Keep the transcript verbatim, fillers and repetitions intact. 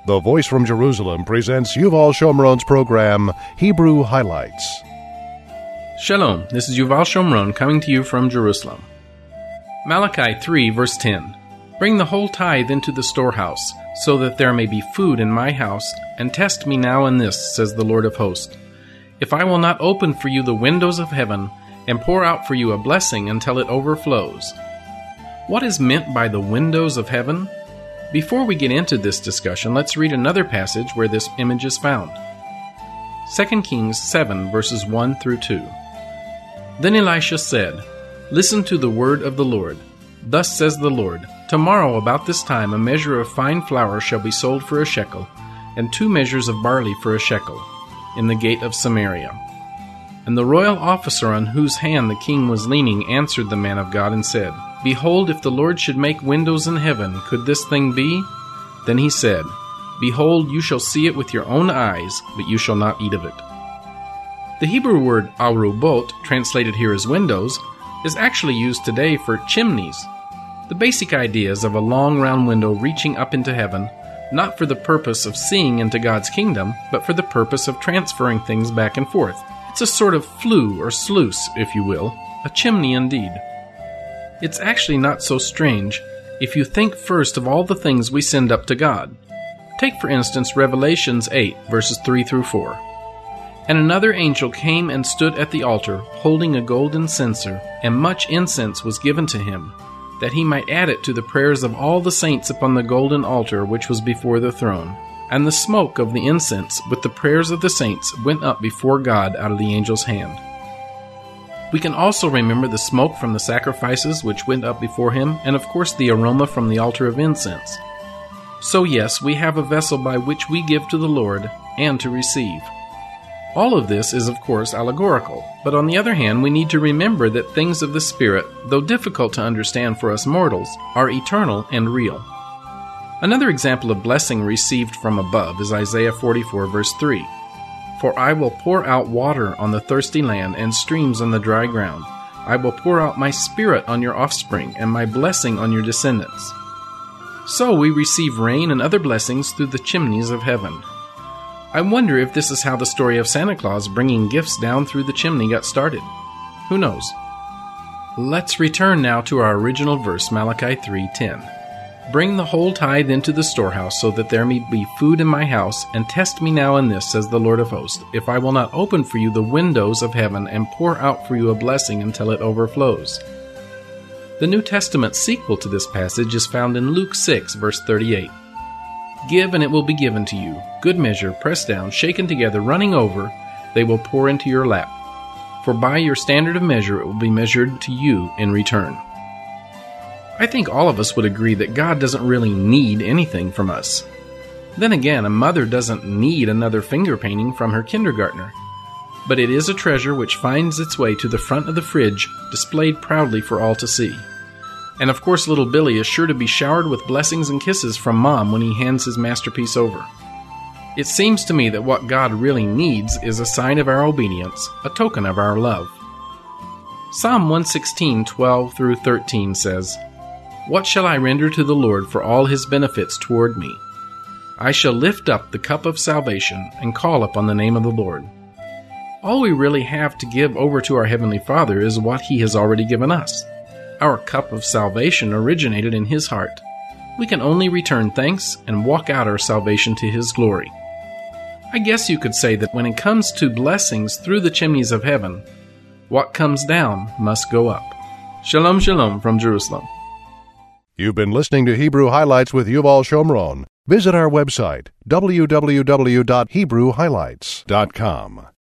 The Voice from Jerusalem presents Yuval Shomron's program, Hebrew Highlights. Shalom, this is Yuval Shomron coming to you from Jerusalem. Malachi three, verse ten. Bring the whole tithe into the storehouse, so that there may be food in my house, and test me now in this, says the Lord of hosts. If I will not open for you the windows of heaven, and pour out for you a blessing until it overflows. What is meant by the windows of heaven? Before we get into this discussion, let's read another passage where this image is found. Second Kings seven, verses one through two. Then Elisha said, Listen to the word of the Lord. Thus says the Lord, Tomorrow about this time a measure of fine flour shall be sold for a shekel, and two measures of barley for a shekel, in the gate of Samaria. And the royal officer on whose hand the king was leaning answered the man of God and said, Behold, if the Lord should make windows in heaven, could this thing be? Then he said, Behold, you shall see it with your own eyes, but you shall not eat of it. The Hebrew word arubot, translated here as windows, is actually used today for chimneys. The basic idea is of a long round window reaching up into heaven, not for the purpose of seeing into God's kingdom, but for the purpose of transferring things back and forth. It's a sort of flue or sluice, if you will, a chimney indeed. It's actually not so strange if you think first of all the things we send up to God. Take for instance Revelations eight, verses three through four. And another angel came and stood at the altar, holding a golden censer, and much incense was given to him, that he might add it to the prayers of all the saints upon the golden altar which was before the throne. And the smoke of the incense with the prayers of the saints went up before God out of the angel's hand. We can also remember the smoke from the sacrifices which went up before him, and of course the aroma from the altar of incense. So yes, we have a vessel by which we give to the Lord and to receive. All of this is of course allegorical, but on the other hand we need to remember that things of the Spirit, though difficult to understand for us mortals, are eternal and real. Another example of blessing received from above is Isaiah forty-four, verse three. For I will pour out water on the thirsty land and streams on the dry ground. I will pour out my Spirit on your offspring and my blessing on your descendants. So we receive rain and other blessings through the chimneys of heaven. I wonder if this is how the story of Santa Claus bringing gifts down through the chimney got started. Who knows? Let's return now to our original verse, Malachi three ten. Bring the whole tithe into the storehouse, so that there may be food in my house, and test me now in this, says the Lord of hosts, if I will not open for you the windows of heaven, and pour out for you a blessing until it overflows. The New Testament sequel to this passage is found in Luke six, verse thirty-eight. Give, and it will be given to you. Good measure, pressed down, shaken together, running over, they will pour into your lap. For by your standard of measure it will be measured to you in return. I think all of us would agree that God doesn't really need anything from us. Then again, a mother doesn't need another finger painting from her kindergartner. But it is a treasure which finds its way to the front of the fridge, displayed proudly for all to see. And of course little Billy is sure to be showered with blessings and kisses from Mom when he hands his masterpiece over. It seems to me that what God really needs is a sign of our obedience, a token of our love. Psalm one sixteen, twelve through thirteen says, What shall I render to the Lord for all his benefits toward me? I shall lift up the cup of salvation and call upon the name of the Lord. All we really have to give over to our Heavenly Father is what he has already given us. Our cup of salvation originated in his heart. We can only return thanks and walk out our salvation to his glory. I guess you could say that when it comes to blessings through the chimneys of heaven, what comes down must go up. Shalom, shalom from Jerusalem. You've been listening to Hebrew Highlights with Yuval Shomron. Visit our website, w w w dot hebrew highlights dot com.